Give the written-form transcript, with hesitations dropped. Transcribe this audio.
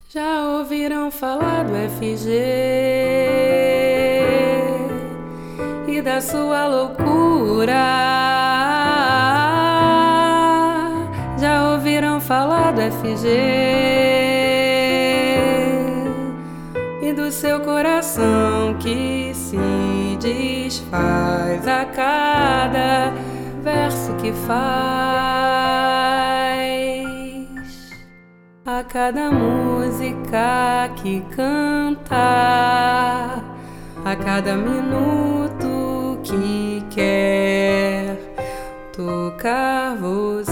Já ouviram falar do FG e da sua loucura? Já ouviram falar do FG e do seu coração que se desfaz a cada verso que faz, a cada música que canta, a cada minuto que quer tocar você.